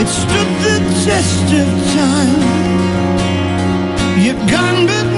stood the test of time. You've gone but